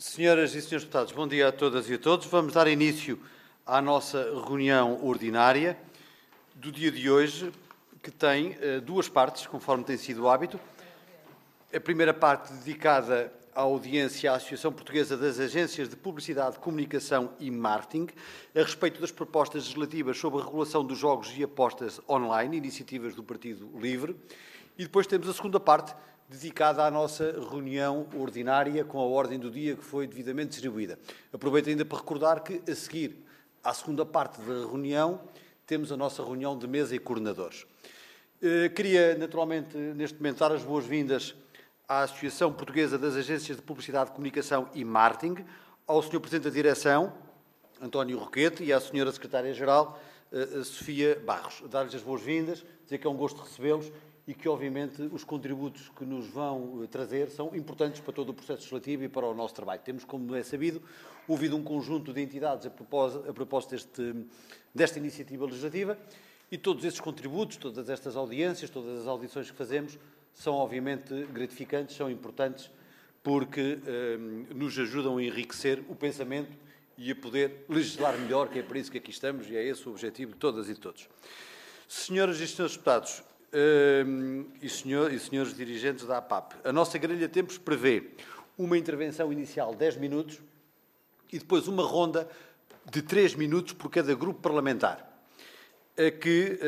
Senhoras e senhores deputados, bom dia a todas e a todos. Vamos dar início à nossa reunião ordinária do dia de hoje, que tem duas partes, conforme tem sido o hábito. A primeira parte dedicada à audiência à Associação Portuguesa das Agências de Publicidade, Comunicação e Marketing, a respeito das propostas legislativas sobre a regulação dos jogos e apostas online, iniciativas do Partido Livre. E depois temos a segunda parte, dedicada à nossa reunião ordinária, com a ordem do dia que foi devidamente distribuída. Aproveito ainda para recordar que, a seguir à segunda parte da reunião, temos a nossa reunião de mesa e coordenadores. Queria, naturalmente, neste momento, dar as boas-vindas à Associação Portuguesa das Agências de Publicidade, Comunicação e Marketing, ao Sr. Presidente da Direção, António Roquete, e à Sra. Secretária-Geral, Sofia Barros. Dar-lhes as boas-vindas, dizer que é um gosto recebê-los e que, obviamente, os contributos que nos vão trazer são importantes para todo o processo legislativo e para o nosso trabalho. Temos, como é sabido, ouvido um conjunto de entidades a propósito desta iniciativa legislativa e todos esses contributos, todas estas audiências, todas as audições que fazemos são, obviamente, gratificantes, são importantes porque nos ajudam a enriquecer o pensamento e a poder legislar melhor, que é para isso que aqui estamos e é esse o objetivo de todas e de todos. Senhoras e senhores deputados, e senhores dirigentes da APAP, a nossa grelha de tempos prevê uma intervenção inicial de 10 minutos e depois uma ronda de 3 minutos por cada grupo parlamentar, que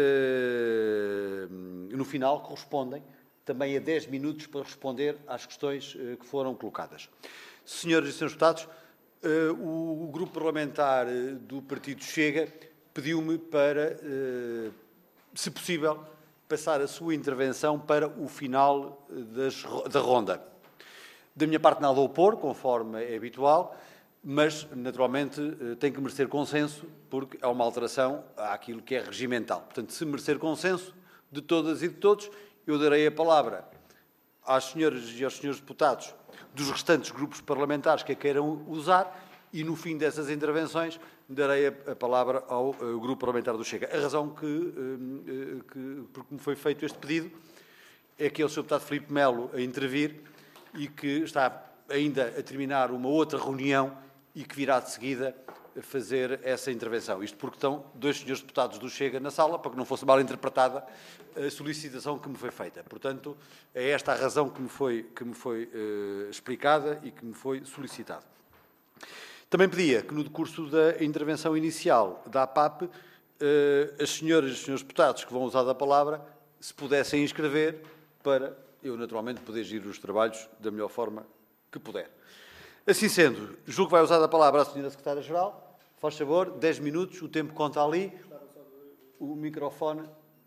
no final correspondem também a 10 minutos para responder às questões que foram colocadas. Senhoras e senhores deputados, o grupo parlamentar do Partido Chega pediu-me para, se possível, passar a sua intervenção para o final da ronda. Da minha parte, nada a opor, conforme é habitual, mas, naturalmente, tem que merecer consenso, porque é uma alteração àquilo que é regimental. Portanto, se merecer consenso de todas e de todos, eu darei a palavra às senhoras e aos senhores deputados dos restantes grupos parlamentares que a queiram usar e, no fim dessas intervenções, darei a palavra ao Grupo Parlamentar do Chega. A razão porque me foi feito este pedido é que é o Sr. Deputado Filipe Melo a intervir e que está ainda a terminar uma outra reunião e que virá de seguida fazer essa intervenção. Isto porque estão dois senhores deputados do Chega na sala, para que não fosse mal interpretada a solicitação que me foi feita. Portanto, é esta a razão que me foi explicada e que me foi solicitado. Também pedia que, no decurso da intervenção inicial da APAP, as senhoras e os senhores deputados que vão usar a palavra se pudessem inscrever para eu, naturalmente, poder gerir os trabalhos da melhor forma que puder. Assim sendo, julgo que vai usar a palavra a Sra. Secretária-Geral. Faz favor, 10 minutos, o tempo conta ali. O microfone.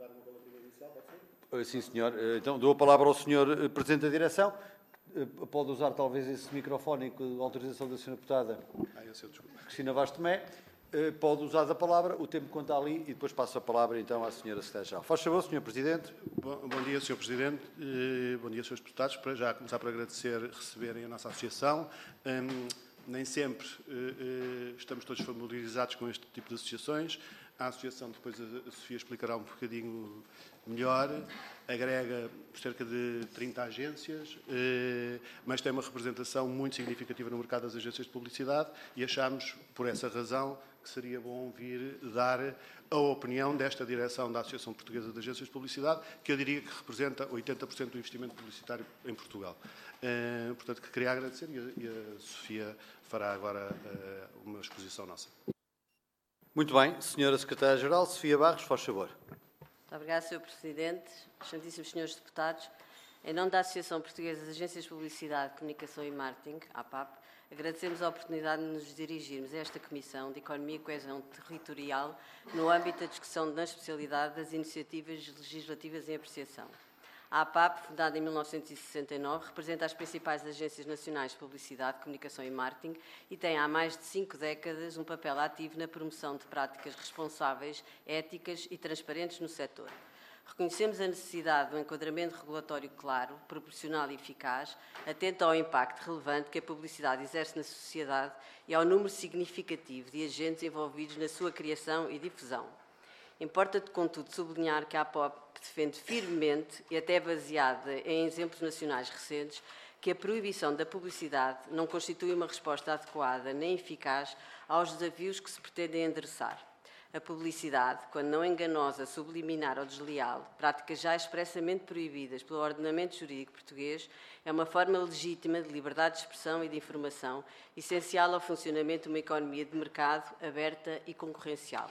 Sim, senhor. Então, dou a palavra ao Sr. Presidente da Direção. Pode usar, talvez, esse microfone com a autorização da Sra. Deputada Cristina Vaz Tomé. Pode usar a palavra, o tempo conta ali e depois passo a palavra, então, à Sra. Secretária-Geral. Faz favor, Sr. Presidente. Bom dia, Sr. Presidente. Bom dia, Srs. Deputados. Para já começar por agradecer receberem a nossa associação. Nem sempre estamos todos familiarizados com este tipo de associações. A associação, depois a Sofia explicará um bocadinho melhor, agrega cerca de 30 agências, mas tem uma representação muito significativa no mercado das agências de publicidade e achámos, por essa razão, que seria bom vir dar a opinião desta direção da Associação Portuguesa de Agências de Publicidade, que eu diria que representa 80% do investimento publicitário em Portugal. Portanto, que queria agradecer e a Sofia fará agora uma exposição nossa. Muito bem. Senhora Secretária-Geral, Sofia Barros, faz favor. Muito obrigada, Sr. Presidente. Excelentíssimos senhores deputados, em nome da Associação Portuguesa de Agências de Publicidade, Comunicação e Marketing, APAP, agradecemos a oportunidade de nos dirigirmos a esta Comissão de Economia e Coesão Territorial no âmbito da discussão na especialidade das iniciativas legislativas em apreciação. A APAP, fundada em 1969, representa as principais agências nacionais de publicidade, comunicação e marketing e tem há mais de 5 décadas um papel ativo na promoção de práticas responsáveis, éticas e transparentes no setor. Reconhecemos a necessidade de um enquadramento regulatório claro, proporcional e eficaz, atento ao impacto relevante que a publicidade exerce na sociedade e ao número significativo de agentes envolvidos na sua criação e difusão. Importa, contudo, sublinhar que a APAP defende firmemente, e até baseada em exemplos nacionais recentes, que a proibição da publicidade não constitui uma resposta adequada nem eficaz aos desafios que se pretendem endereçar. A publicidade, quando não enganosa, subliminar ou desleal, práticas já expressamente proibidas pelo ordenamento jurídico português, é uma forma legítima de liberdade de expressão e de informação, essencial ao funcionamento de uma economia de mercado aberta e concorrencial.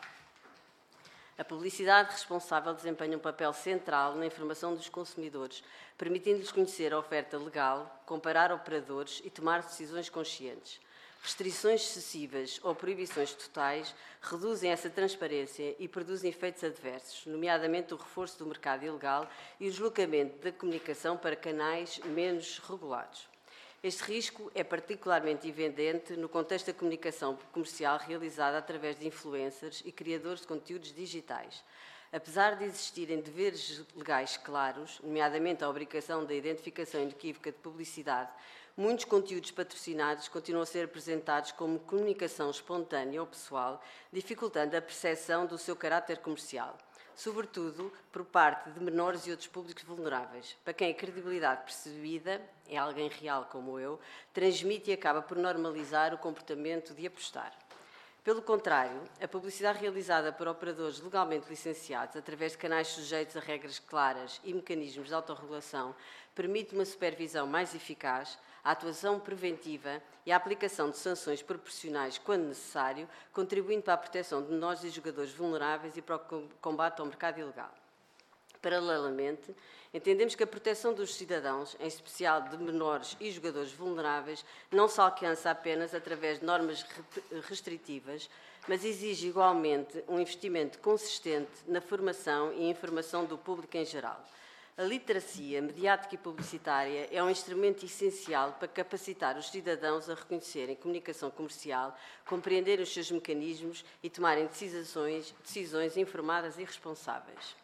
A publicidade responsável desempenha um papel central na informação dos consumidores, permitindo-lhes conhecer a oferta legal, comparar operadores e tomar decisões conscientes. Restrições excessivas ou proibições totais reduzem essa transparência e produzem efeitos adversos, nomeadamente o reforço do mercado ilegal e o deslocamento da comunicação para canais menos regulados. Este risco é particularmente evidente no contexto da comunicação comercial realizada através de influencers e criadores de conteúdos digitais. Apesar de existirem deveres legais claros, nomeadamente a obrigação da identificação inequívoca de publicidade, muitos conteúdos patrocinados continuam a ser apresentados como comunicação espontânea ou pessoal, dificultando a percepção do seu caráter comercial, sobretudo por parte de menores e outros públicos vulneráveis, para quem a credibilidade percebida, é alguém real como eu, transmite e acaba por normalizar o comportamento de apostar. Pelo contrário, a publicidade realizada por operadores legalmente licenciados, através de canais sujeitos a regras claras e mecanismos de autorregulação, permite uma supervisão mais eficaz, a atuação preventiva e a aplicação de sanções proporcionais quando necessário, contribuindo para a proteção de menores e jogadores vulneráveis e para o combate ao mercado ilegal. Paralelamente, entendemos que a proteção dos cidadãos, em especial de menores e jogadores vulneráveis, não se alcança apenas através de normas restritivas, mas exige igualmente um investimento consistente na formação e informação do público em geral. A literacia mediática e publicitária é um instrumento essencial para capacitar os cidadãos a reconhecerem comunicação comercial, compreenderem os seus mecanismos e tomarem decisões informadas e responsáveis.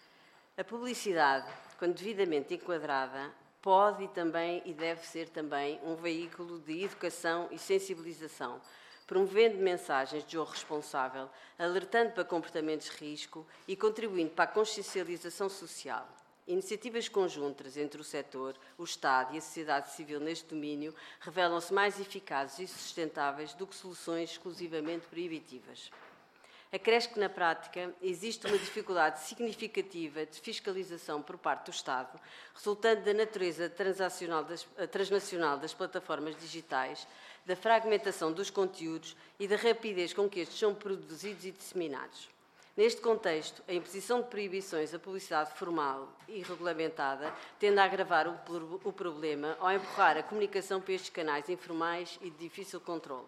A publicidade, quando devidamente enquadrada, pode e deve ser também um veículo de educação e sensibilização, promovendo mensagens de jogo responsável, alertando para comportamentos de risco e contribuindo para a consciencialização social. Iniciativas conjuntas entre o setor, o Estado e a sociedade civil neste domínio revelam-se mais eficazes e sustentáveis do que soluções exclusivamente proibitivas. Acresce que, na prática, existe uma dificuldade significativa de fiscalização por parte do Estado, resultante da natureza transnacional das plataformas digitais, da fragmentação dos conteúdos e da rapidez com que estes são produzidos e disseminados. Neste contexto, a imposição de proibições à publicidade formal e regulamentada tende a agravar o problema ao empurrar a comunicação para estes canais informais e de difícil controle.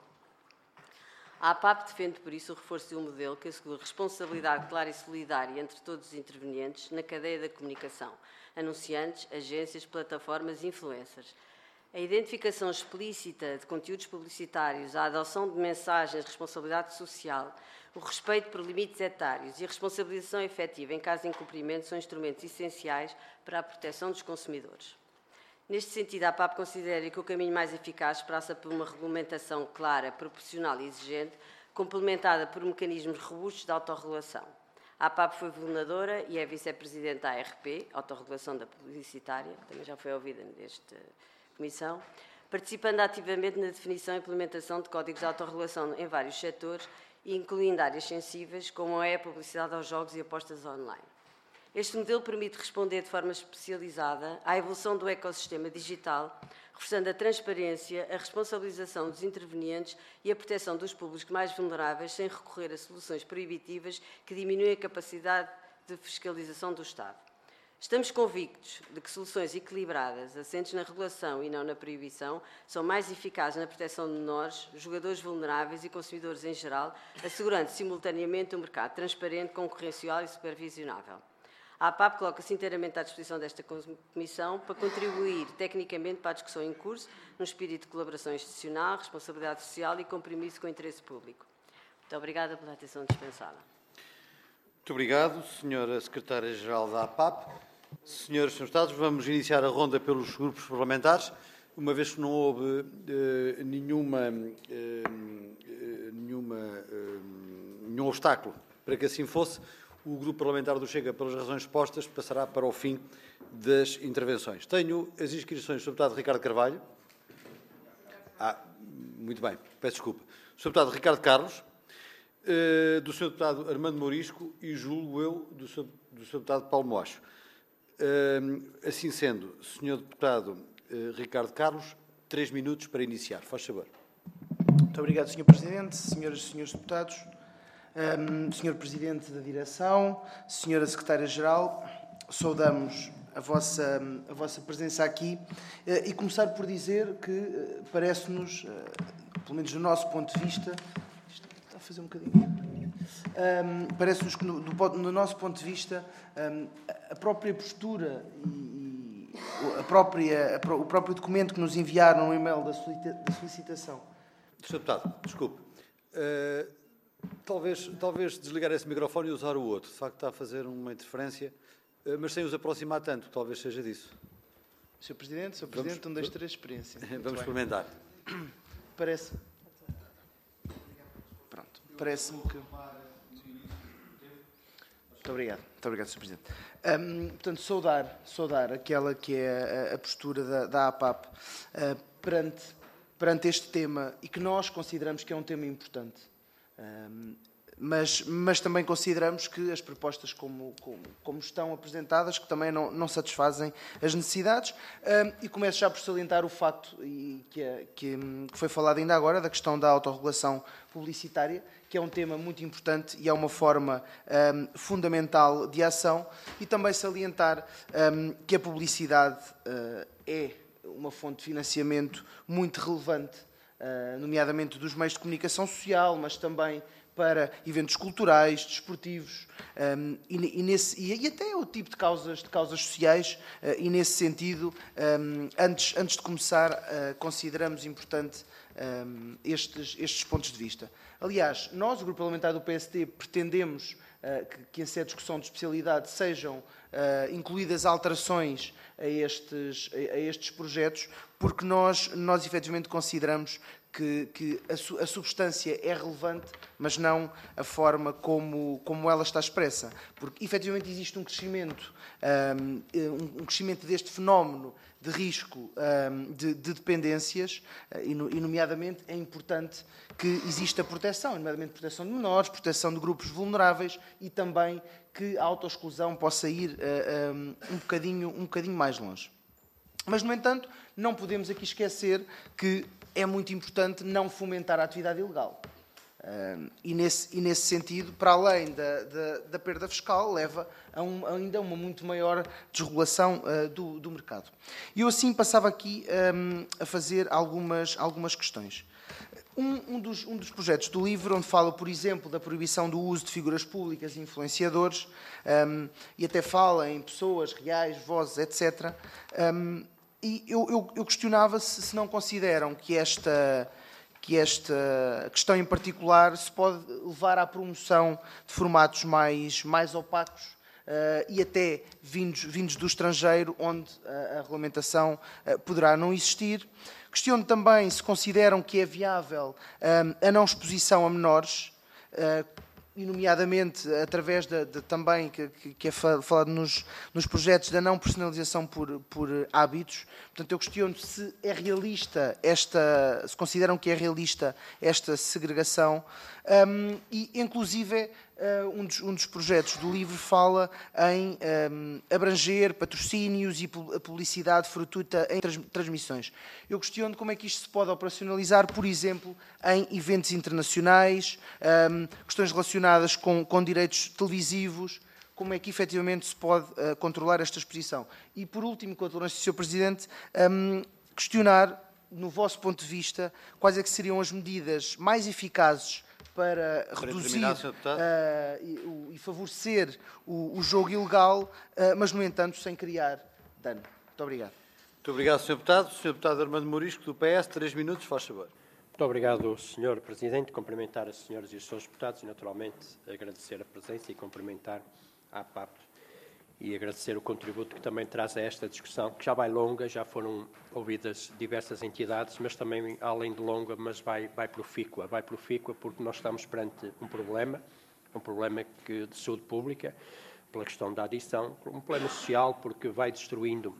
A APAP defende, por isso, o reforço de um modelo que assegure responsabilidade clara e solidária entre todos os intervenientes na cadeia da comunicação, anunciantes, agências, plataformas e influencers. A identificação explícita de conteúdos publicitários, a adoção de mensagens de responsabilidade social, o respeito por limites etários e a responsabilização efetiva em caso de incumprimento são instrumentos essenciais para a proteção dos consumidores. Neste sentido, a APAP considera que o caminho mais eficaz passa por uma regulamentação clara, proporcional e exigente, complementada por mecanismos robustos de autorregulação. A APAP foi fundadora e é vice-presidente da ARP, Autorregulação da Publicitária, que também já foi ouvida nesta comissão, participando ativamente na definição e implementação de códigos de autorregulação em vários setores, incluindo áreas sensíveis, como é a publicidade aos jogos e apostas online. Este modelo permite responder de forma especializada à evolução do ecossistema digital, reforçando a transparência, a responsabilização dos intervenientes e a proteção dos públicos mais vulneráveis, sem recorrer a soluções proibitivas que diminuem a capacidade de fiscalização do Estado. Estamos convictos de que soluções equilibradas, assentes na regulação e não na proibição, são mais eficazes na proteção de menores, jogadores vulneráveis e consumidores em geral, assegurando simultaneamente um mercado transparente, concorrencial e supervisionável. A APAP coloca-se inteiramente à disposição desta Comissão para contribuir tecnicamente para a discussão em curso, num espírito de colaboração institucional, responsabilidade social e compromisso com o interesse público. Muito obrigada pela atenção dispensada. Muito obrigado, Sra. Secretária-Geral da APAP. Senhoras e Srs. Deputados, vamos iniciar a ronda pelos grupos parlamentares. Uma vez que não houve nenhum obstáculo para que assim fosse, O Grupo Parlamentar do Chega, pelas razões expostas, passará para o fim das intervenções. Tenho as inscrições do Sr. Deputado Ricardo Carvalho. Muito bem, peço desculpa. Do Sr. Deputado Ricardo Carlos, do Sr. Deputado Armando Mourisco e, julgo eu, do Sr. Deputado Paulo Moacho. Assim sendo, Sr. Deputado Ricardo Carlos, 3 minutos para iniciar. Faz favor. Muito obrigado, Sr. Presidente, senhoras e senhores deputados, Sr. Presidente da Direção, Sra. Secretária-Geral, saudamos a vossa presença aqui e começar por dizer que parece-nos, pelo menos do nosso ponto de vista, isto está a fazer um bocadinho, parece-nos que no nosso ponto de vista a própria postura e o próprio documento que nos enviaram no e-mail da solicitação. Sr. Deputado, desculpe. Talvez desligar esse microfone e usar o outro. De facto, está a fazer uma interferência, mas sem os aproximar tanto. Talvez seja disso. Sr. Presidente, 1, 2, 3, experiência. Vamos experimentar. Parece-me que... Muito obrigado, Sr. Presidente. Portanto, saudar aquela que é a postura da APAP perante este tema e que nós consideramos que é um tema importante. Mas também consideramos que as propostas como estão apresentadas, que também não satisfazem as necessidades, e começo já por salientar o facto que foi falado ainda agora, da questão da autorregulação publicitária, que é um tema muito importante e é uma forma fundamental de ação, e também salientar que a publicidade é uma fonte de financiamento muito relevante, nomeadamente dos meios de comunicação social, mas também para eventos culturais, desportivos e até o tipo de causas sociais, e nesse sentido, antes de começar, consideramos importante estes pontos de vista. Aliás, nós, o Grupo Parlamentar do PSD, pretendemos que em sede de discussão de especialidade sejam incluídas alterações a estes projetos, porque nós efetivamente consideramos que a substância é relevante, mas não a forma como ela está expressa. Porque, efetivamente, existe um crescimento deste fenómeno de risco de dependências, e, nomeadamente, é importante que exista proteção, nomeadamente proteção de menores, proteção de grupos vulneráveis e também que a autoexclusão possa ir um bocadinho mais longe. Mas, no entanto, não podemos aqui esquecer que é muito importante não fomentar a atividade ilegal. E nesse sentido, para além da perda fiscal, leva ainda a uma muito maior desregulação do mercado. E eu assim passava aqui a fazer algumas questões. Um dos projetos do livro, onde fala, por exemplo, da proibição do uso de figuras públicas e influenciadores, e até fala em pessoas reais, vozes, etc., e eu questionava se não consideram que esta questão em particular se pode levar à promoção de formatos mais opacos e até vindos do estrangeiro, onde a regulamentação poderá não existir. Questiono também se consideram que é viável a não exposição a menores, e nomeadamente através também que é falado nos projetos da não personalização por hábitos. Portanto, eu questiono se é realista se consideram que é realista esta segregação, e inclusive um dos projetos do livro fala em abranger patrocínios e publicidade fortuita em transmissões. Eu questiono como é que isto se pode operacionalizar, por exemplo, em eventos internacionais, questões relacionadas com direitos televisivos, como é que efetivamente se pode controlar esta exposição. E, por último, com a tolerância do Sr. Presidente, questionar, no vosso ponto de vista, quais é que seriam as medidas mais eficazes para reduzir e favorecer o jogo ilegal, mas, no entanto, sem criar dano. Muito obrigado. Muito obrigado, Sr. Deputado. Sr. Deputado Armando Mourisco, do PS, 3 minutos, faz favor. Muito obrigado, Sr. Presidente. Cumprimentar as senhoras e os senhores deputados e, naturalmente, agradecer a presença e cumprimentar a APAP e agradecer o contributo que também traz a esta discussão, que já vai longa, já foram ouvidas diversas entidades, mas também, além de longa, mas vai profícua. Vai profícua porque nós estamos perante um problema um problema de saúde pública, pela questão da adição, um problema social, porque vai destruindo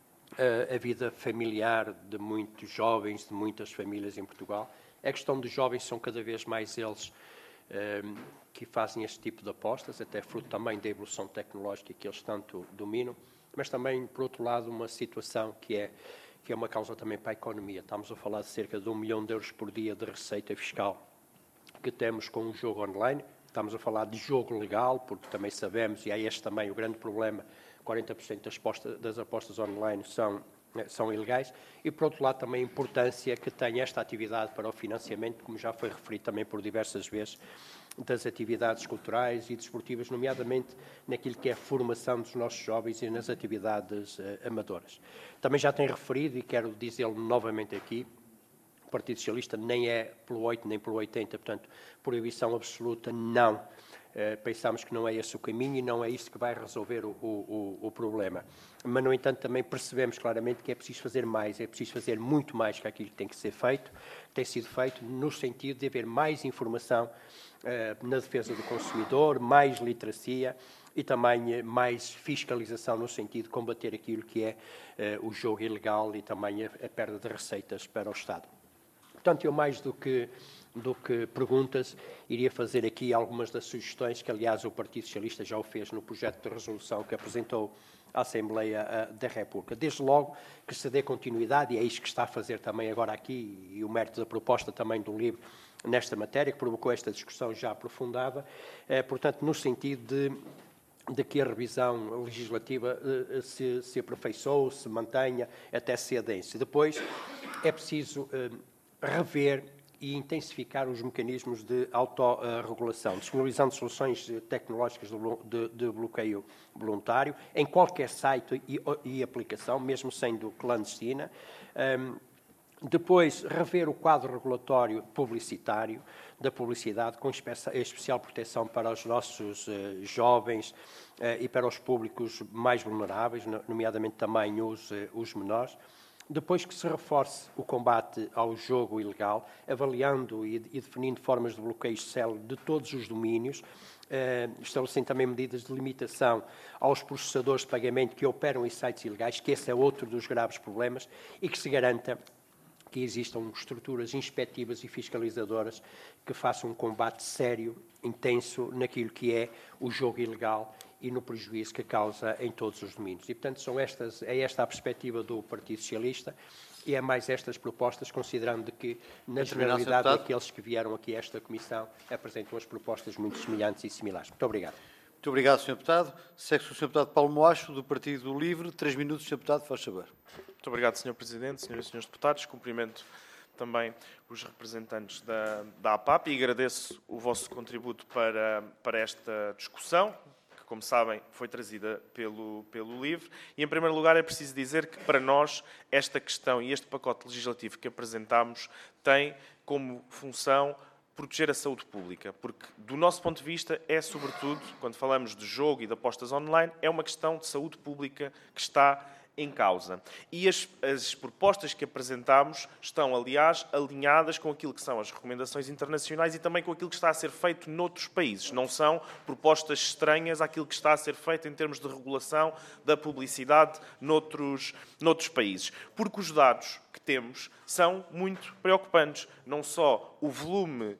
a vida familiar de muitos jovens, de muitas famílias em Portugal. A questão dos jovens são cada vez mais eles que fazem este tipo de apostas, até fruto também da evolução tecnológica que eles tanto dominam, mas também, por outro lado, uma situação que é uma causa também para a economia. Estamos a falar de cerca de 1 milhão de euros por dia de receita fiscal que temos com o jogo online. Estamos a falar de jogo legal, porque também sabemos, e é este também o grande problema, 40% das apostas online são ilegais. E, por outro lado, também a importância que tem esta atividade para o financiamento, como já foi referido também por diversas vezes, das atividades culturais e desportivas, nomeadamente naquilo que é a formação dos nossos jovens e nas atividades amadoras. Também já tenho referido, e quero dizê-lo novamente aqui, o Partido Socialista nem é pelo 8 nem pelo 80, portanto, proibição absoluta não. Pensamos que não é esse o caminho e não é isso que vai resolver o problema. Mas, no entanto, também percebemos claramente que é preciso fazer mais, é preciso fazer muito mais que aquilo que tem que ser feito, tem sido feito no sentido de haver mais informação na defesa do consumidor, mais literacia e também mais fiscalização no sentido de combater aquilo que é o jogo ilegal e também a perda de receitas para o Estado. Portanto, eu mais do que perguntas, iria fazer aqui algumas das sugestões que, aliás, o Partido Socialista já o fez no projeto de resolução que apresentou à Assembleia da República. Desde logo que se dê continuidade, e é isto que está a fazer também agora aqui, e o mérito da proposta também do livro nesta matéria, que provocou esta discussão já aprofundada, portanto, no sentido de que a revisão legislativa se aperfeiçoe, se mantenha, até se adense. Depois, é preciso rever e intensificar os mecanismos de autorregulação, disponibilizando soluções tecnológicas de bloqueio voluntário em qualquer site e aplicação, mesmo sendo clandestina. Depois, rever o quadro regulatório publicitário, da publicidade, com especial proteção para os nossos jovens e para os públicos mais vulneráveis, nomeadamente também os menores. Depois que se reforce o combate ao jogo ilegal, avaliando e definindo formas de bloqueio célere de todos os domínios, estabelecendo também medidas de limitação aos processadores de pagamento que operam em sites ilegais, que esse é outro dos graves problemas, e que se garanta que existam estruturas inspectivas e fiscalizadoras que façam um combate sério, intenso, naquilo que é o jogo ilegal e no prejuízo que causa em todos os domínios. E, portanto, é esta a perspectiva do Partido Socialista e é mais estas propostas, considerando que, na generalidade, aqueles que vieram aqui a esta Comissão apresentam as propostas muito semelhantes e similares. Muito obrigado. Muito obrigado, Sr. Deputado. Segue-se o Sr. Deputado Paulo Moacho, do Partido Livre. 3 minutos, Sr. Deputado, faz favor. Muito obrigado, Sr. Presidente, Senhoras e Senhores Deputados. Cumprimento também os representantes da APAP e agradeço o vosso contributo para esta discussão, que, como sabem, foi trazida pelo LIVRE. E, em primeiro lugar, é preciso dizer que, para nós, esta questão e este pacote legislativo que apresentámos tem como função proteger a saúde pública, porque, do nosso ponto de vista, é, sobretudo, quando falamos de jogo e de apostas online, é uma questão de saúde pública que está em causa. E as propostas que apresentámos estão, aliás, alinhadas com aquilo que são as recomendações internacionais e também com aquilo que está a ser feito noutros países. Não são propostas estranhas àquilo que está a ser feito em termos de regulação da publicidade noutros países. Porque os dados que temos são muito preocupantes. Não só o volume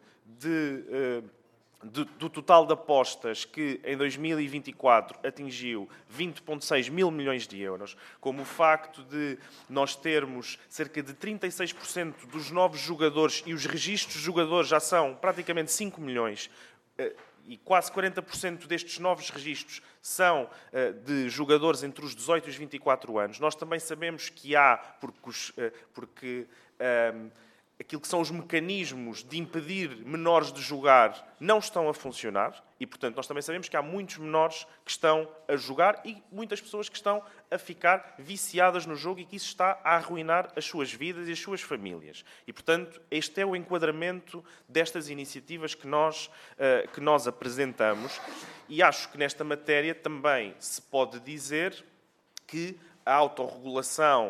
do total de apostas que em 2024 atingiu 20,6 mil milhões de euros, como o facto de nós termos cerca de 36% dos novos jogadores e os registros de jogadores já são praticamente 5 milhões e quase 40% destes novos registros são de jogadores entre os 18 e os 24 anos. Nós também sabemos que há, porque aquilo que são os mecanismos de impedir menores de jogar não estão a funcionar e, portanto, nós também sabemos que há muitos menores que estão a jogar e muitas pessoas que estão a ficar viciadas no jogo e que isso está a arruinar as suas vidas e as suas famílias. E, portanto, este é o enquadramento destas iniciativas que nós apresentamos e acho que nesta matéria também se pode dizer que a autorregulação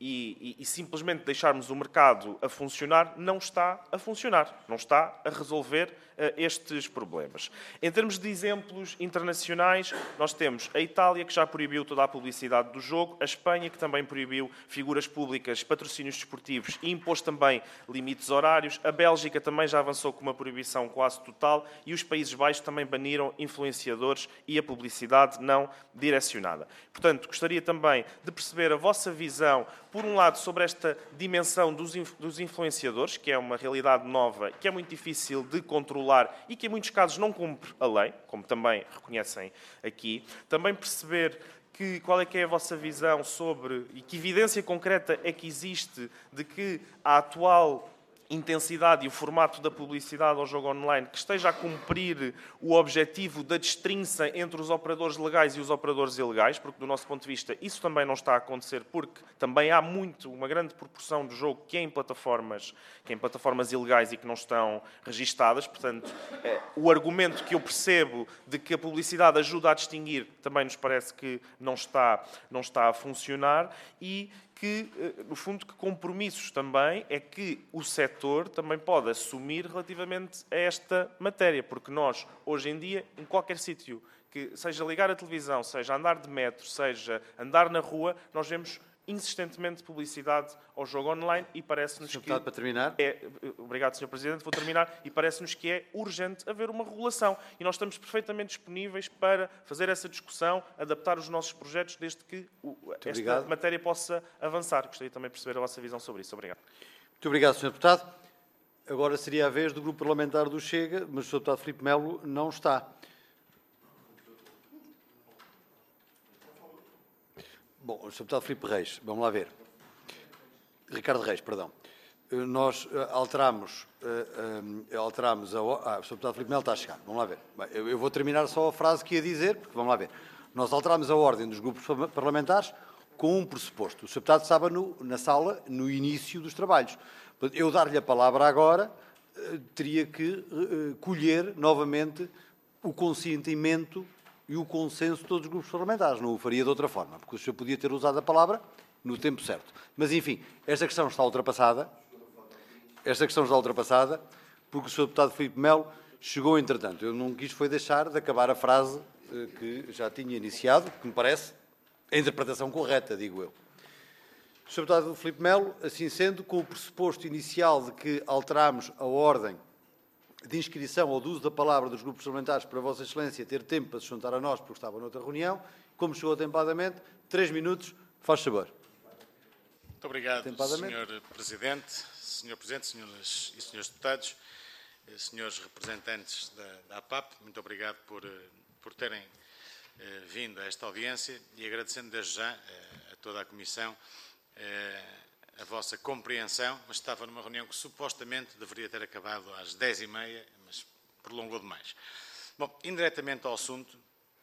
e simplesmente deixarmos o mercado a funcionar, não está a funcionar, não está a resolver estes problemas. Em termos de exemplos internacionais, nós temos a Itália, que já proibiu toda a publicidade do jogo, a Espanha, que também proibiu figuras públicas, patrocínios desportivos e impôs também limites horários, a Bélgica também já avançou com uma proibição quase total e os Países Baixos também baniram influenciadores e a publicidade não direcionada. Portanto, gostaria também de perceber a vossa visão, por um lado, sobre esta dimensão dos influenciadores, que é uma realidade nova, que é muito difícil de controlar e que, em muitos casos, não cumpre a lei, como também reconhecem aqui. Também perceber qual é que é a vossa visão sobre e que evidência concreta é que existe de que a atual intensidade e o formato da publicidade ao jogo online que esteja a cumprir o objetivo da destrinça entre os operadores legais e os operadores ilegais, porque, do nosso ponto de vista, isso também não está a acontecer, porque também há uma grande proporção do jogo que é em plataformas ilegais e que não estão registadas. Portanto, o argumento que eu percebo de que a publicidade ajuda a distinguir também nos parece que não está a funcionar e que, no fundo, que compromissos também é que o setor também pode assumir relativamente a esta matéria, porque nós, hoje em dia, em qualquer sítio, que seja ligar a televisão, seja andar de metro, seja andar na rua, nós vemos insistentemente publicidade ao jogo online e parece-nos que... Para terminar. Obrigado, Sr. Presidente. Vou terminar. E parece-nos que é urgente haver uma regulação. E nós estamos perfeitamente disponíveis para fazer essa discussão, adaptar os nossos projetos, desde que esta matéria possa avançar. Gostaria também de perceber a vossa visão sobre isso. Obrigado. Muito obrigado, Sr. Deputado. Agora seria a vez do Grupo Parlamentar do Chega, mas o Sr. Deputado Filipe Melo não está. Bom, o Sr. Deputado Filipe Reis, vamos lá ver. Ricardo Reis, perdão. Nós alterámos a... o Sr. Deputado Filipe Melo está a chegar, vamos lá ver. Bem, eu vou terminar só a frase que ia dizer, porque vamos lá ver. Nós alterámos a ordem dos grupos parlamentares com um pressuposto. O Sr. Deputado estava na sala no início dos trabalhos. Eu dar-lhe a palavra agora teria que colher novamente o consentimento e o consenso de todos os grupos parlamentares. Não o faria de outra forma, porque o senhor podia ter usado a palavra no tempo certo. Mas, enfim, esta questão está ultrapassada. Porque o Sr. Deputado Filipe Melo chegou entretanto. Eu não quis foi deixar de acabar a frase que já tinha iniciado, que me parece a interpretação correta, digo eu. Sr. Deputado Filipe Melo, assim sendo, com o pressuposto inicial de que alterámos a ordem de inscrição ou de uso da palavra dos grupos parlamentares para Vossa Excelência ter tempo para se juntar a nós, porque estava noutra reunião, como chegou atempadamente, 3 minutos, faz favor. Muito obrigado, Sr. Presidente. Sr. Presidente, senhoras e senhores deputados, senhores representantes da APAP, muito obrigado por terem vindo a esta audiência e agradecendo desde já a toda a Comissão a vossa compreensão, mas estava numa reunião que supostamente deveria ter acabado às 10h30, mas prolongou demais. Bom, indiretamente ao assunto,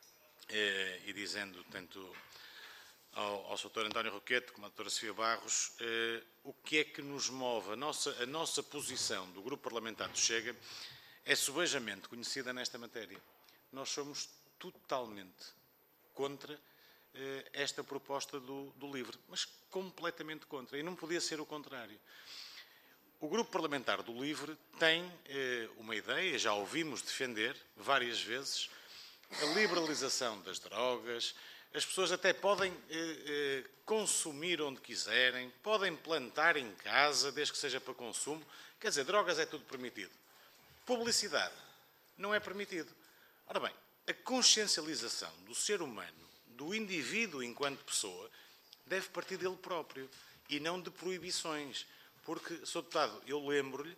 e dizendo tanto ao Sr. António Roquete como à Dra. Sofia Barros, o que é que nos move? A nossa posição do Grupo Parlamentar do Chega é subejamente conhecida nesta matéria. Nós somos totalmente contra esta proposta do LIVRE, mas completamente contra, e não podia ser o contrário. O Grupo Parlamentar do LIVRE tem uma ideia, já ouvimos defender várias vezes, a liberalização das drogas. As pessoas até podem consumir onde quiserem, podem plantar em casa, desde que seja para consumo. Quer dizer, drogas é tudo permitido. Publicidade não é permitido. Ora bem, a consciencialização do ser humano, do indivíduo enquanto pessoa, deve partir dele próprio e não de proibições. Porque, Sr. Deputado, eu lembro-lhe,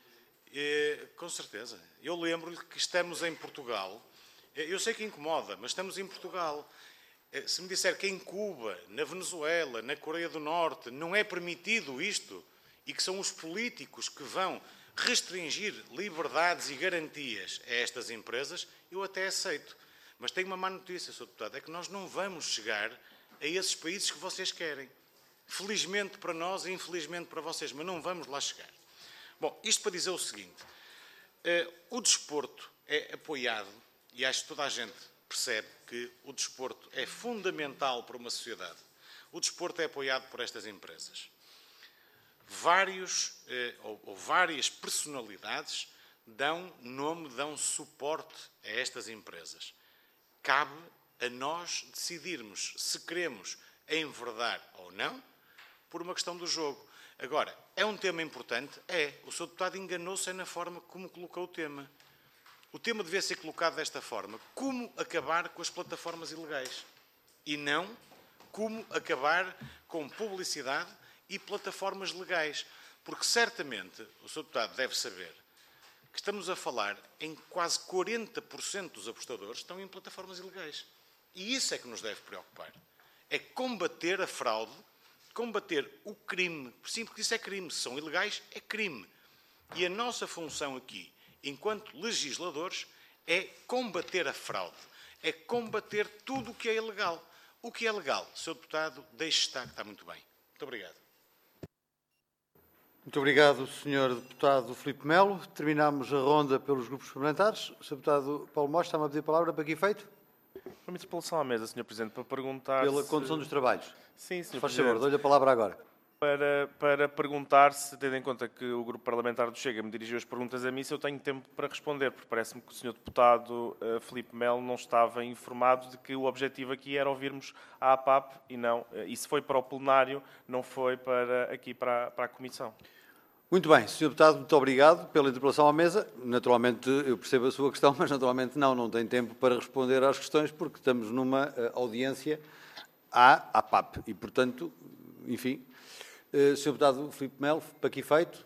com certeza, eu lembro-lhe que estamos em Portugal. Eu sei que incomoda, mas estamos em Portugal. Se me disser que em Cuba, na Venezuela, na Coreia do Norte, não é permitido isto e que são os políticos que vão restringir liberdades e garantias a estas empresas, eu até aceito. Mas tenho uma má notícia, Sr. Deputado, é que nós não vamos chegar a esses países que vocês querem. Felizmente para nós e infelizmente para vocês, mas não vamos lá chegar. Bom, isto para dizer o seguinte, o desporto é apoiado, e acho que toda a gente percebe que o desporto é fundamental para uma sociedade. o desporto é apoiado por estas empresas. Várias personalidades dão nome, dão suporte a estas empresas. Cabe a nós decidirmos se queremos enverdar ou não por uma questão do jogo. Agora, é um tema importante? É. O Sr. Deputado enganou-se na forma como colocou o tema. O tema devia ser colocado desta forma. Como acabar com as plataformas ilegais? E não como acabar com publicidade e plataformas legais. Porque certamente o Sr. Deputado deve saber que estamos a falar em quase 40% dos apostadores estão em plataformas ilegais. E isso é que nos deve preocupar. É combater a fraude, combater o crime. Sim, porque isso é crime. Se são ilegais, é crime. E a nossa função aqui, enquanto legisladores, é combater a fraude. É combater tudo o que é ilegal. O que é legal, Sr. Deputado, deixe estar, que está muito bem. Muito obrigado. Muito obrigado, Sr. Deputado Filipe Melo. Terminamos a ronda pelos grupos parlamentares. O Sr. Deputado Paulo Mosta está-me a pedir a palavra para que efeito? Uma interpelação à mesa, Sr. Presidente, para perguntar Pela condução dos trabalhos. Sim, Sr. Faz Presidente. favor, dou-lhe a palavra agora. Para perguntar se, tendo em conta que o Grupo Parlamentar do Chega me dirigiu as perguntas a mim, se eu tenho tempo para responder, porque parece-me que o Sr. Deputado Filipe Melo não estava informado de que o objetivo aqui era ouvirmos a APAP e não, e se foi para o plenário, não foi aqui para a Comissão. Muito bem, Sr. Deputado, muito obrigado pela interpelação à mesa. Naturalmente, eu percebo a sua questão, mas naturalmente não tem tempo para responder às questões, porque estamos numa audiência à APAP e, portanto, enfim, Sr. Deputado Filipe Melo, para que efeito?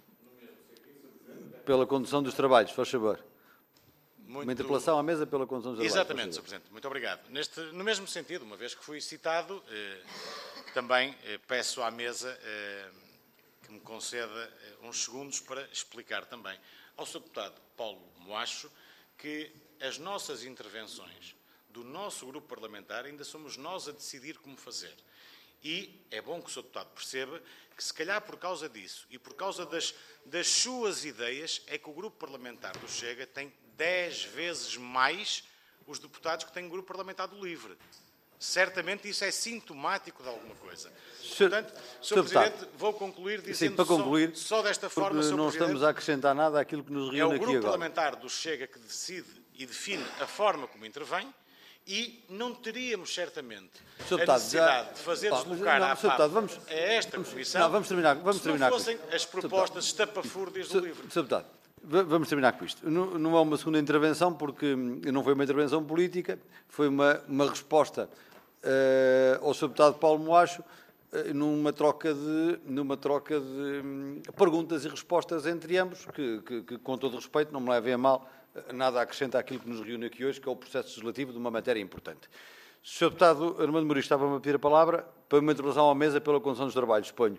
Pela condução dos trabalhos, faz favor. Uma interpelação à mesa pela condução dos trabalhos. Exatamente, Sr. Presidente. Muito obrigado. No mesmo sentido, uma vez que fui citado, também peço à mesa que me conceda uns segundos para explicar também ao Sr. Deputado Paulo Moacho que as nossas intervenções do nosso grupo parlamentar ainda somos nós a decidir como fazer. E é bom que o Sr. Deputado perceba que, se calhar por causa disso e por causa das suas ideias, é que o grupo parlamentar do Chega tem 10 vezes mais os deputados que tem o grupo parlamentar do Livre. Certamente isso é sintomático de alguma coisa. Portanto, Sr. Presidente, vou concluir dizendo sim, para concluir, só desta forma, Sr. não Presidente, estamos a acrescentar nada àquilo que nos reúne aqui agora. É o grupo parlamentar do Chega que decide e define a forma como intervém e não teríamos certamente a necessidade de fazer deslocar a APAP a esta Comissão se não fossem as propostas estapafúrdias do Livre. Sr. Deputado, vamos terminar com isto. Não é uma segunda intervenção, porque não foi uma intervenção política, foi uma resposta ao Sr. Deputado Paulo Moacho numa troca de perguntas e respostas entre ambos, que com todo respeito, não me levem a mal, nada acrescenta àquilo que nos reúne aqui hoje, que é o processo legislativo de uma matéria importante. Sr. Deputado Armando Mouriz, estava-me a pedir a palavra para uma interpelação à mesa pela condução dos trabalhos, suponho.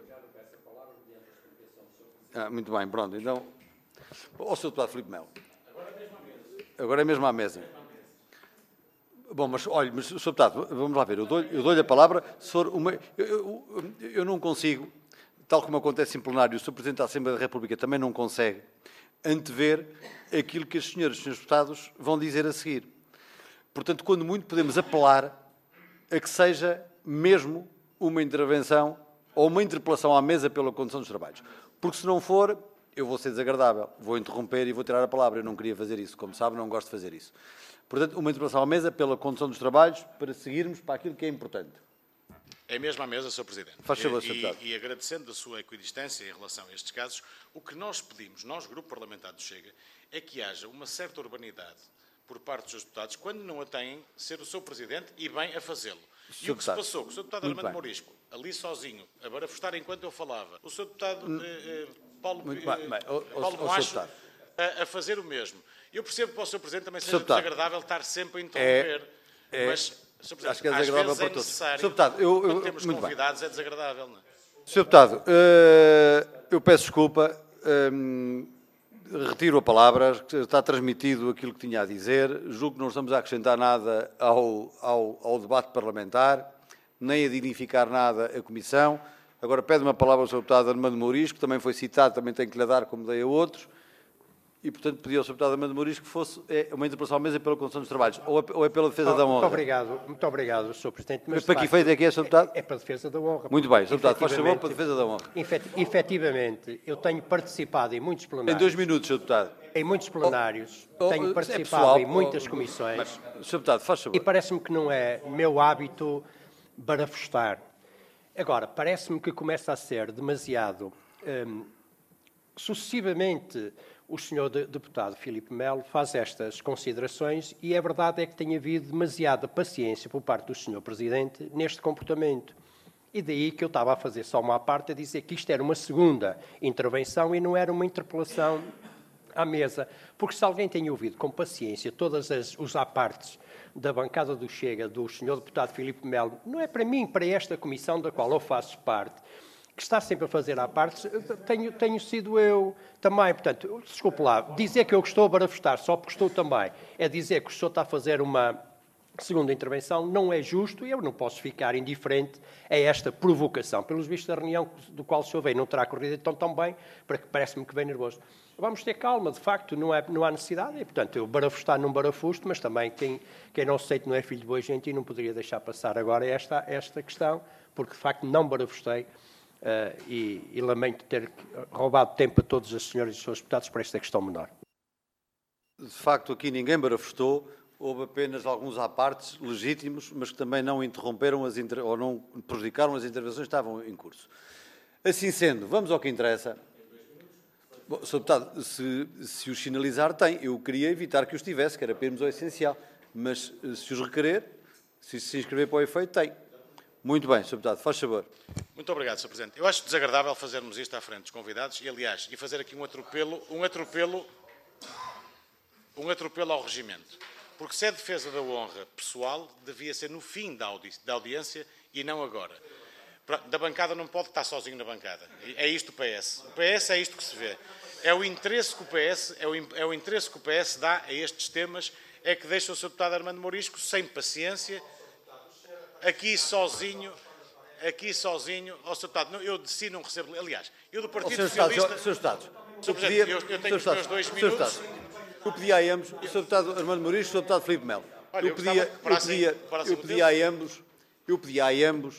Muito bem, pronto. Então, ao Sr. Deputado Filipe Melo. Agora é mesmo à mesa. Bom, mas, olha, Sr. Deputado, vamos lá ver, eu dou-lhe a palavra, se for eu não consigo, tal como acontece em plenário, o Sr. Presidente da Assembleia da República também não consegue antever aquilo que as senhoras e os senhores deputados vão dizer a seguir. Portanto, quando muito, podemos apelar a que seja mesmo uma intervenção ou uma interpelação à mesa pela condução dos trabalhos. Porque, se não for, eu vou ser desagradável, vou interromper e vou tirar a palavra. Eu não queria fazer isso, como sabe, não gosto de fazer isso. Portanto, uma interpelação à mesa pela condução dos trabalhos para seguirmos para aquilo que é importante. É mesmo à mesa, Sr. Presidente. Faz favor, Sr. Deputado. E agradecendo a sua equidistância em relação a estes casos, o que nós pedimos, nós, Grupo Parlamentar do Chega, é que haja uma certa urbanidade por parte dos seus deputados, quando não a têm, ser o seu Presidente e bem a fazê-lo. E o que se passou com o Sr. Deputado Armando Mourisco, ali sozinho, a barafustar enquanto eu falava, o Sr. Deputado Paulo Moacho a fazer o mesmo. Eu percebo que para o Sr. Presidente também seja desagradável estar sempre a interromper, mas... Acho que é desagradável para todos. Sr. Deputado, quando temos convidados é desagradável, não é? Sr. Deputado, eu peço desculpa, retiro a palavra, está transmitido aquilo que tinha a dizer, julgo que não estamos a acrescentar nada ao debate parlamentar, nem a dignificar nada a Comissão. Agora pede uma palavra ao Sr. Deputado Armando Mouriz, que também foi citado, também tenho que lhe dar como dei a outros, E, portanto, pedi ao Sr. Deputado Armando Morisco que fosse uma interpelação à mesa pela condução dos trabalhos, ou é pela defesa da honra? Muito obrigado, Sr. Presidente. Mas para que efeito é que é, Sr. Deputado? É para a defesa da honra. Muito bem, Sr. Deputado, faz favor para a defesa da honra. Efetivamente, eu tenho participado em muitos plenários. Em 2 minutos, Sr. Deputado. Em muitos plenários, tenho participado pessoal, em muitas comissões. Sr. Deputado, faz favor. E parece-me que não é meu hábito barafustar. Agora, parece-me que começa a ser demasiado... sucessivamente, o Sr. Deputado Filipe Melo faz estas considerações e a verdade é que tem havido demasiada paciência por parte do Sr. Presidente neste comportamento. E daí que eu estava a fazer só uma parte a dizer que isto era uma segunda intervenção e não era uma interpelação à mesa. Porque se alguém tem ouvido com paciência todas os apartes da bancada do Chega, do Sr. Deputado Filipe Melo, não é para mim, para esta comissão da qual eu faço parte, que está sempre a fazer à parte, tenho sido eu também. Portanto, desculpe lá, dizer que eu estou a barafustar só porque estou também, é dizer que o senhor está a fazer uma segunda intervenção, não é justo e eu não posso ficar indiferente a esta provocação. Pelos vistos, a reunião do qual o senhor veio não terá corrido tão bem, para que parece-me que vem nervoso. Vamos ter calma, de facto, não há necessidade. E, portanto, eu barafustar não barafusto, mas também quem não aceita não é filho de boa gente e não poderia deixar passar agora esta questão, porque, de facto, não barafustei. E lamento ter roubado tempo a todos os senhores e os seus deputados por esta questão menor. De facto, aqui ninguém barafustou, houve apenas alguns apartes legítimos, mas que também não interromperam ou não prejudicaram as intervenções que estavam em curso. Assim sendo, vamos ao que interessa. Bom, Sr. Deputado, se os sinalizar, tem. Eu queria evitar que os tivesse, que era para irmos ao essencial, mas se os requerer, se inscrever para o efeito, tem. Muito bem, Sr. Deputado, faz favor. Muito obrigado, Sr. Presidente. Eu acho desagradável fazermos isto à frente dos convidados e, aliás, fazer aqui um atropelo ao regimento. Porque se é defesa da honra pessoal, devia ser no fim da audiência e não agora. Da bancada não pode estar sozinho na bancada. É isto o PS. O PS é isto que se vê. É o interesse que o PS dá a estes temas, é que deixa o Sr. Deputado Armando Morisco sem paciência, aqui sozinho, ó Sr. Deputado, eu decido não recebo, aliás, eu do Partido Socialista... Sr. Deputado, eu tenho os meus 2 minutos... Eu pedi a ambos, o Sr. Deputado Armando Morisco e o Sr. Deputado Filipe Melo. Eu pedi a ambos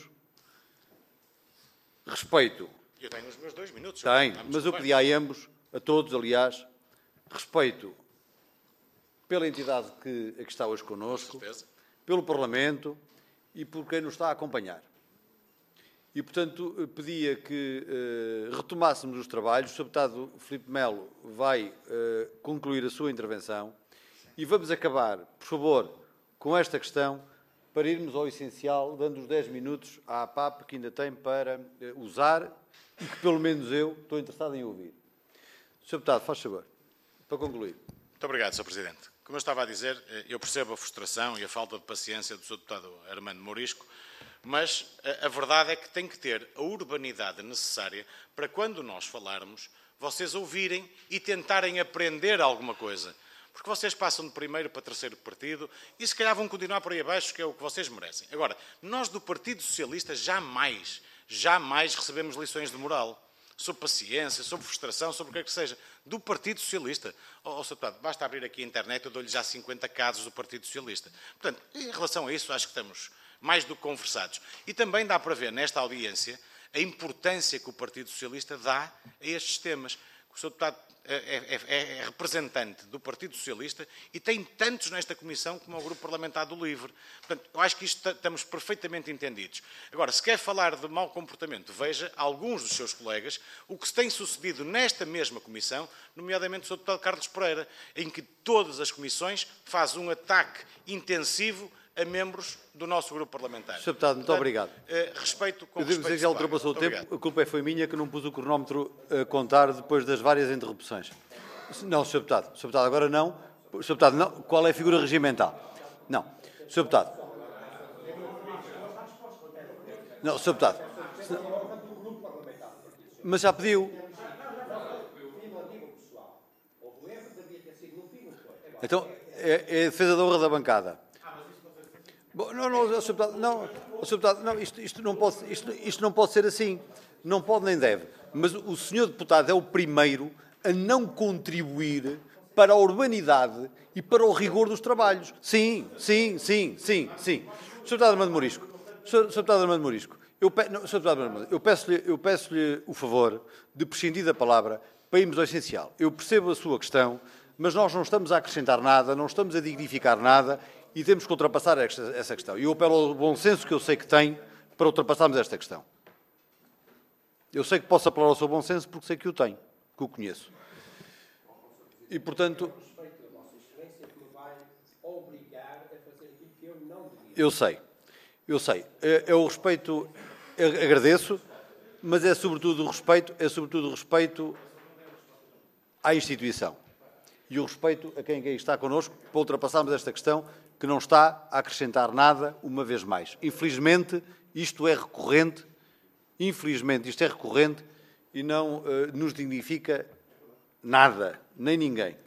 respeito. Eu tenho os meus 2 minutos. Mas eu pedi a ambos, a todos, aliás, respeito pela entidade que aqui está hoje connosco, pelo Parlamento e por quem nos está a acompanhar. E, portanto, pedia que retomássemos os trabalhos. O Sr. Deputado Filipe Melo vai concluir a sua intervenção e vamos acabar, por favor, com esta questão para irmos ao essencial, dando os 10 minutos à APAP que ainda tem para usar e que, pelo menos eu, estou interessado em ouvir. Sr. Deputado, faz favor, para concluir. Muito obrigado, Sr. Presidente. Como eu estava a dizer, eu percebo a frustração e a falta de paciência do Sr. Deputado Armando Morisco, mas a verdade é que tem que ter a urbanidade necessária para, quando nós falarmos, vocês ouvirem e tentarem aprender alguma coisa. Porque vocês passam de primeiro para terceiro partido e se calhar vão continuar por aí abaixo, que é o que vocês merecem. Agora, nós do Partido Socialista jamais recebemos lições de moral sobre paciência, sobre frustração, sobre o que é que seja, do Partido Socialista. Sr. Deputado, basta abrir aqui a internet, eu dou-lhe já 50 casos do Partido Socialista. Portanto, em relação a isso, acho que estamos mais do que conversados. E também dá para ver nesta audiência a importância que o Partido Socialista dá a estes temas. O Sr. Deputado é representante do Partido Socialista e tem tantos nesta Comissão como o Grupo Parlamentar do LIVRE. Portanto, eu acho que isto estamos perfeitamente entendidos. Agora, se quer falar de mau comportamento, veja alguns dos seus colegas o que se tem sucedido nesta mesma Comissão, nomeadamente o Sr. Deputado Carlos Pereira, em que todas as comissões fazem um ataque intensivo a membros do nosso grupo parlamentar. Sr. Deputado, muito obrigado. Respeito com eu devo dizer que já ultrapassou o tempo. Obrigado. A culpa foi minha que não pus o cronómetro a contar depois das várias interrupções. Não, Sr. Deputado. Sr. Deputado, agora não. Sr. Deputado, não. Qual é a figura regimental? Não. Sr. Deputado. Não, Sr. Deputado. Mas já pediu. Então, é a defesa da honra da bancada. Bom, Sr. Deputado, não, isto não pode ser assim. Não pode nem deve. Mas o Sr. Deputado é o primeiro a não contribuir para a urbanidade e para o rigor dos trabalhos. Sim. Sr. Deputado Armando Morisco, eu peço-lhe o favor de prescindir da palavra para irmos ao essencial. Eu percebo a sua questão, mas nós não estamos a acrescentar nada, não estamos a dignificar nada e temos que ultrapassar essa questão. E eu apelo ao bom senso que eu sei que tem para ultrapassarmos esta questão. Eu sei que posso apelar ao seu bom senso porque sei que o tenho, que o conheço. E, portanto... Eu sei. É o respeito, agradeço, mas é sobretudo o respeito à instituição. E o respeito a quem está connosco para ultrapassarmos esta questão que não está a acrescentar nada uma vez mais. Infelizmente, isto é recorrente e não nos dignifica nada, nem ninguém.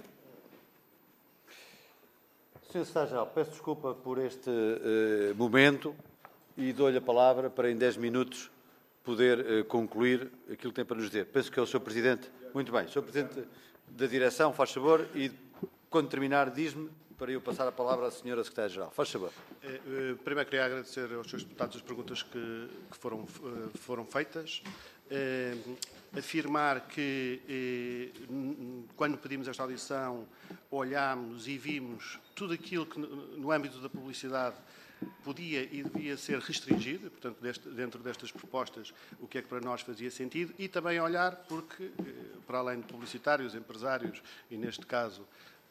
Sr. Secretário-Geral, peço desculpa por este momento e dou-lhe a palavra para, em 10 minutos, poder concluir aquilo que tem para nos dizer. Penso que é o Sr. Presidente. Muito bem. Sr. Presidente da Direção, faz favor, e quando terminar, diz-me para eu passar a palavra à Sra. Secretária-Geral. Faz favor. Primeiro, queria agradecer aos Srs. Deputados as perguntas que foram feitas. Afirmar que, quando pedimos esta audição, olhámos e vimos tudo aquilo que, no âmbito da publicidade, podia e devia ser restringido, portanto, dentro destas propostas, o que é que para nós fazia sentido, e também olhar porque, para além de publicitários, empresários, e neste caso,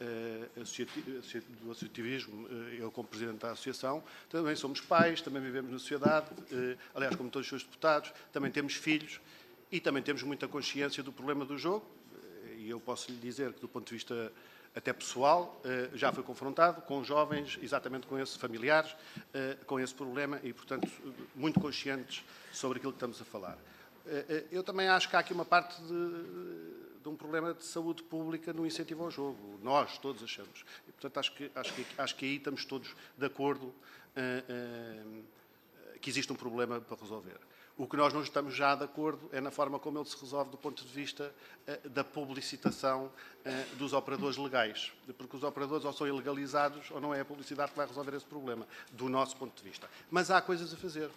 do associativismo, eu como Presidente da Associação, também somos pais, também vivemos na sociedade, aliás, como todos os seus deputados, também temos filhos e também temos muita consciência do problema do jogo, e eu posso lhe dizer que, do ponto de vista até pessoal, já foi confrontado com jovens, exatamente com esses familiares, com esse problema e, portanto, muito conscientes sobre aquilo que estamos a falar. Eu também acho que há aqui uma parte de um problema de saúde pública no incentivo ao jogo. Nós todos achamos. E, portanto, acho que aí estamos todos de acordo que existe um problema para resolver. O que nós não estamos já de acordo é na forma como ele se resolve do ponto de vista da publicitação dos operadores legais. Porque os operadores ou são ilegalizados ou não é a publicidade que vai resolver esse problema, do nosso ponto de vista. Mas há coisas a fazer.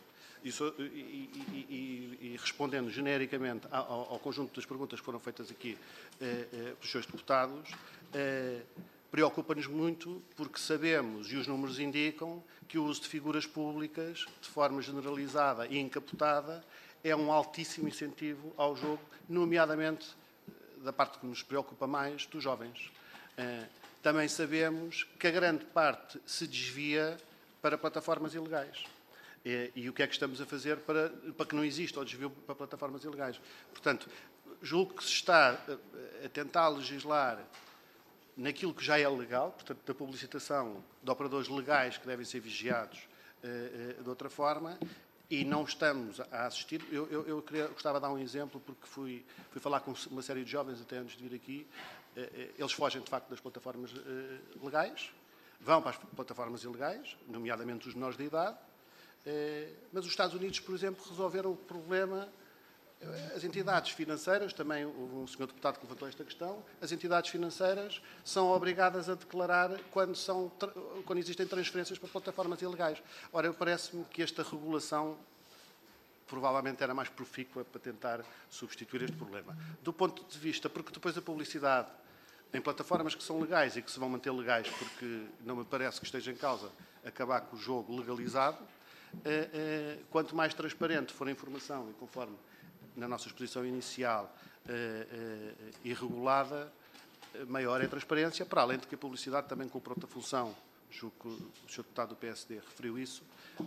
E respondendo genericamente ao conjunto das perguntas que foram feitas aqui pelos seus deputados, preocupa-nos muito porque sabemos, e os números indicam, que o uso de figuras públicas, de forma generalizada e encapotada, é um altíssimo incentivo ao jogo, nomeadamente da parte que nos preocupa mais, dos jovens. Também sabemos que a grande parte se desvia para plataformas ilegais. E o que é que estamos a fazer para que não exista o desvio para plataformas ilegais? Portanto, julgo que se está a tentar legislar naquilo que já é legal, portanto, da publicitação de operadores legais que devem ser vigiados de outra forma, e não estamos a assistir. Eu gostava de dar um exemplo, porque fui falar com uma série de jovens até antes de vir aqui. Eles fogem, de facto, das plataformas legais, vão para as plataformas ilegais, nomeadamente os menores de idade, mas os Estados Unidos, por exemplo, resolveram o problema. As entidades financeiras, também um senhor deputado que levantou esta questão, as entidades financeiras são obrigadas a declarar quando existem transferências para plataformas ilegais. Ora, parece-me que esta regulação provavelmente era mais profícua para tentar substituir este problema. Do ponto de vista, porque depois a publicidade em plataformas que são legais e que se vão manter legais, porque não me parece que esteja em causa acabar com o jogo legalizado, quanto mais transparente for a informação e conforme na nossa exposição inicial e regulada, maior é a transparência, para além de que a publicidade também cumpre outra função. Julgo que o Sr. Deputado do PSD referiu isso,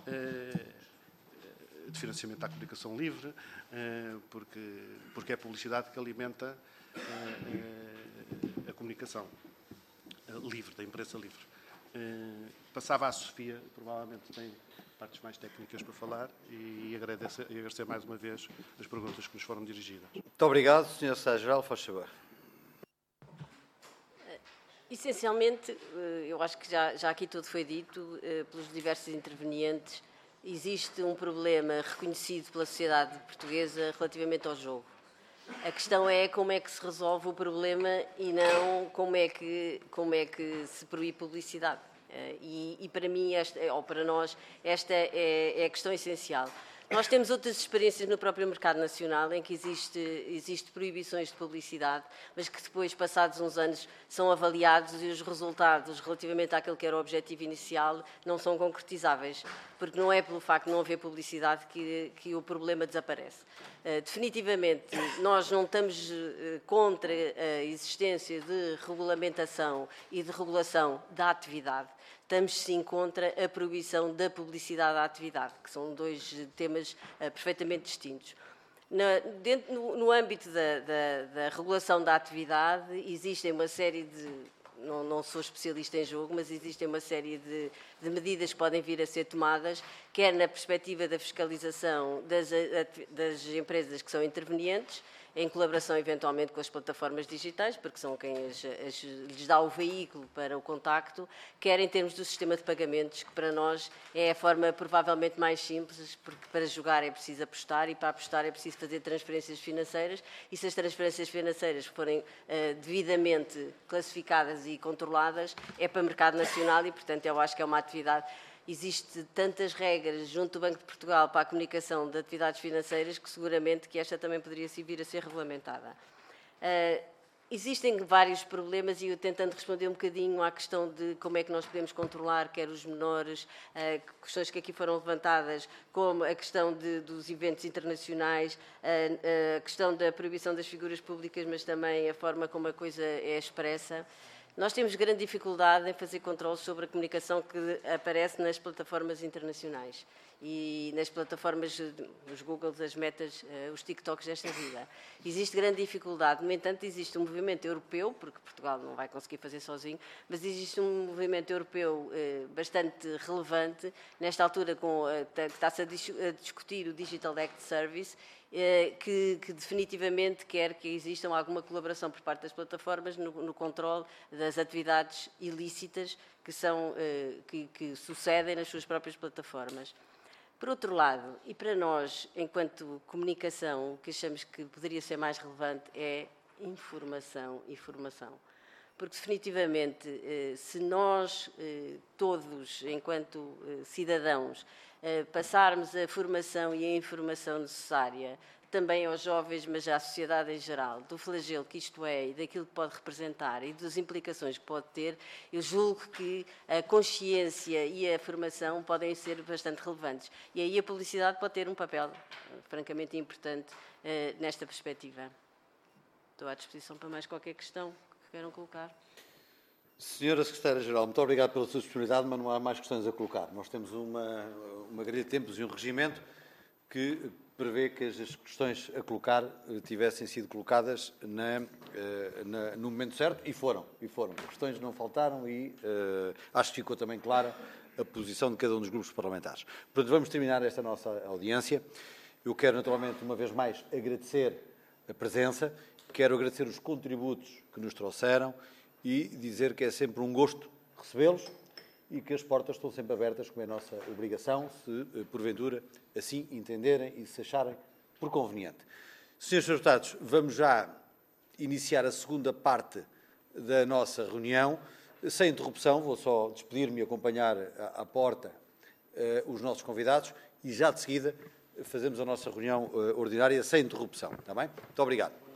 de financiamento à comunicação livre, porque é a publicidade que alimenta a comunicação livre, da imprensa livre. Passava à Sofia, provavelmente tem partes mais técnicas para falar, e agradecer mais uma vez as perguntas que nos foram dirigidas. Muito obrigado, Sr. Secretário-Geral. Faz favor. Essencialmente, eu acho que já aqui tudo foi dito pelos diversos intervenientes. Existe um problema reconhecido pela sociedade portuguesa relativamente ao jogo. A questão é como é que se resolve o problema e não como é que se proíbe publicidade. E para mim, ou para nós, esta é a questão essencial. Nós temos outras experiências no próprio mercado nacional em que existe proibições de publicidade, mas que depois, passados uns anos, são avaliados e os resultados relativamente àquele que era o objetivo inicial não são concretizáveis, porque não é pelo facto de não haver publicidade que o problema desaparece. Definitivamente, nós não estamos contra a existência de regulamentação e de regulação da atividade. Estamos, sim, contra a proibição da publicidade à atividade, que são dois temas perfeitamente distintos. No âmbito da regulação da atividade, existem uma série de... Não sou especialista em jogo, mas existem uma série de medidas que podem vir a ser tomadas, quer na perspectiva da fiscalização das empresas que são intervenientes, em colaboração eventualmente com as plataformas digitais, porque são quem lhes dá o veículo para o contacto, quer em termos do sistema de pagamentos, que para nós é a forma provavelmente mais simples, porque para jogar é preciso apostar e para apostar é preciso fazer transferências financeiras, e se as transferências financeiras forem devidamente classificadas e controladas, é para o mercado nacional e, portanto, eu acho que é uma atividade... Existem tantas regras junto do Banco de Portugal para a comunicação de atividades financeiras que seguramente que esta também poderia vir a ser regulamentada. Existem vários problemas e eu tentando responder um bocadinho à questão de como é que nós podemos controlar, quer os menores, questões que aqui foram levantadas, como a questão dos eventos internacionais, a questão da proibição das figuras públicas, mas também a forma como a coisa é expressa. Nós temos grande dificuldade em fazer controle sobre a comunicação que aparece nas plataformas internacionais e nas plataformas, os Googles, as Metas, os TikToks desta vida. Existe grande dificuldade, no entanto, existe um movimento europeu, porque Portugal não vai conseguir fazer sozinho, mas existe um movimento europeu bastante relevante, nesta altura que está-se a discutir o Digital Act Service, que definitivamente quer que existam alguma colaboração por parte das plataformas no controle das atividades ilícitas que sucedem nas suas próprias plataformas. Por outro lado, e para nós, enquanto comunicação, o que achamos que poderia ser mais relevante é informação e formação. Porque, definitivamente, se nós todos, enquanto cidadãos, passarmos a formação e a informação necessária também aos jovens, mas à sociedade em geral, do flagelo que isto é e daquilo que pode representar e das implicações que pode ter, eu julgo que a consciência e a formação podem ser bastante relevantes. E aí a publicidade pode ter um papel francamente importante nesta perspectiva. Estou à disposição para mais qualquer questão que queiram colocar. Senhora Secretária-Geral, muito obrigado pela sua disponibilidade, mas não há mais questões a colocar. Nós temos uma grelha de tempos e um regimento que prevê que as questões a colocar tivessem sido colocadas no momento certo e foram. As questões não faltaram e acho que ficou também clara a posição de cada um dos grupos parlamentares. Portanto, vamos terminar esta nossa audiência. Eu quero, naturalmente, uma vez mais, agradecer a presença, quero agradecer os contributos que nos trouxeram e dizer que é sempre um gosto recebê-los e que as portas estão sempre abertas, como é a nossa obrigação, se porventura assim entenderem e se acharem por conveniente. Senhores deputados, vamos já iniciar a segunda parte da nossa reunião. Sem interrupção, vou só despedir-me e acompanhar à porta os nossos convidados e já de seguida fazemos a nossa reunião ordinária sem interrupção. Está bem? Muito obrigado.